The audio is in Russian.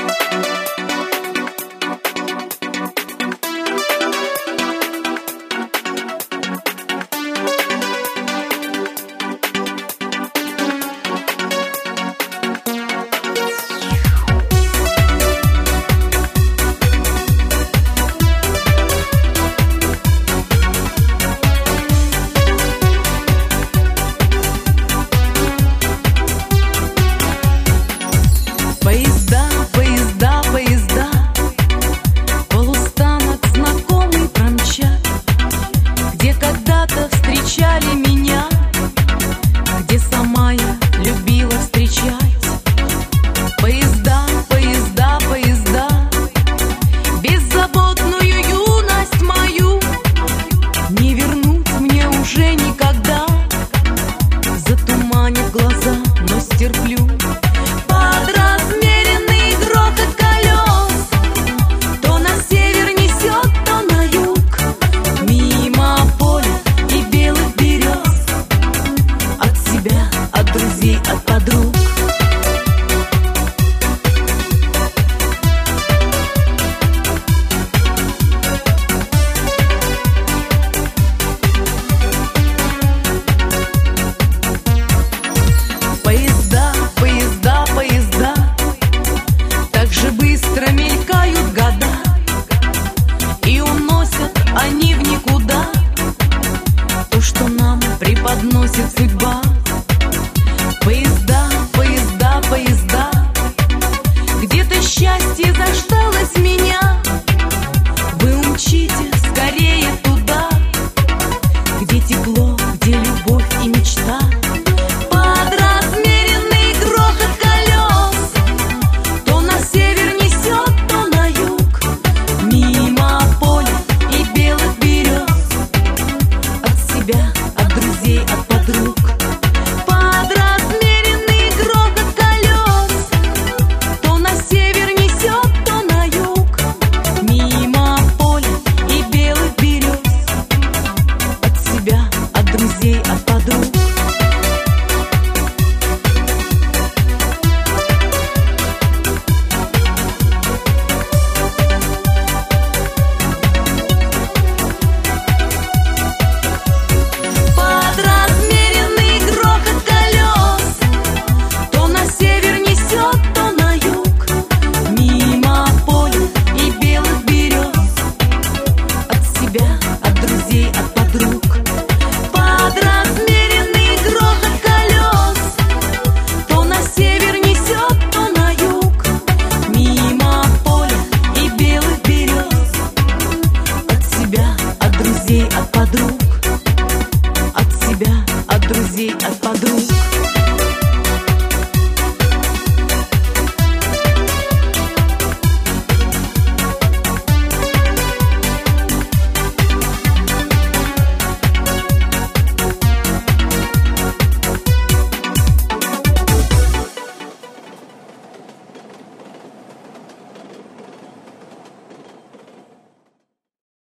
преподносит судьба. Поезда, поезда, поезда, где-то счастье заждалось меня. Вы умчите скорее туда, где тепло, где любовь и мечта. Под размеренный грохот колес то на север несет, то на юг, мимо поля и белых берез. От себя, от друзей, от подруг. Под размеренный грохот колес то на север несет, то на юг, мимо поля и белых берез. От себя, от друзей, от подруг. Под размеренный грохот колес то на север несет, то на юг, мимо поля и белых берез. От себя, от друзей, от подруг. Под размеренный грохот колес то на север несет, то на юг, мимо поля и белых берез. От себя, от друзей, от подруг. От себя, от друзей, от подруг.